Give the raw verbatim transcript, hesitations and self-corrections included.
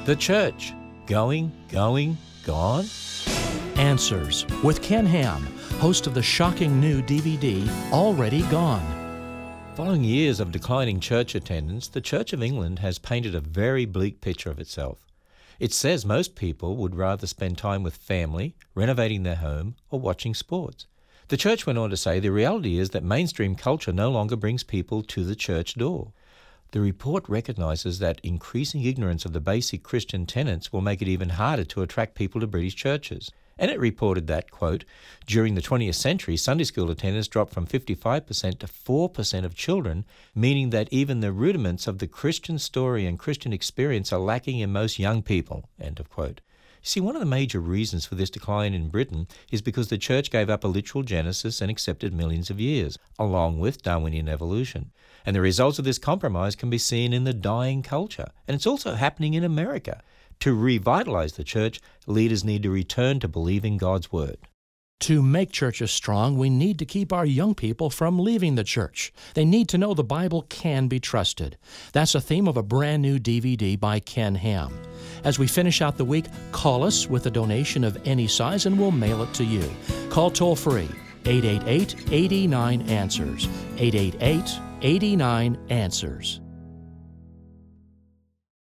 The church, going, going, gone? Answers with Ken Ham, host of the shocking new D V D, Already Gone. Following years of declining church attendance, the Church of England has painted a very bleak picture of itself. It says most people would rather spend time with family, renovating their home, or watching sports. The church went on to say the reality is that mainstream culture no longer brings people to the church door. The report recognises that increasing ignorance of the basic Christian tenets will make it even harder to attract people to British churches. And it reported that, quote, during the twentieth century, Sunday school attendance dropped from fifty-five percent to four percent of children, meaning that even the rudiments of the Christian story and Christian experience are lacking in most young people, end of quote. You see, one of the major reasons for this decline in Britain is because the church gave up a literal Genesis and accepted millions of years, along with Darwinian evolution. And the results of this compromise can be seen in the dying culture. And it's also happening in America. To revitalize the church, leaders need to return to believing God's Word. To make churches strong, we need to keep our young people from leaving the church. They need to know the Bible can be trusted. That's a theme of a brand new D V D by Ken Ham. As we finish out the week, call us with a donation of any size and we'll mail it to you. Call toll-free, eight eight eight, eight nine, answers, eight eight eight, eight nine, answers.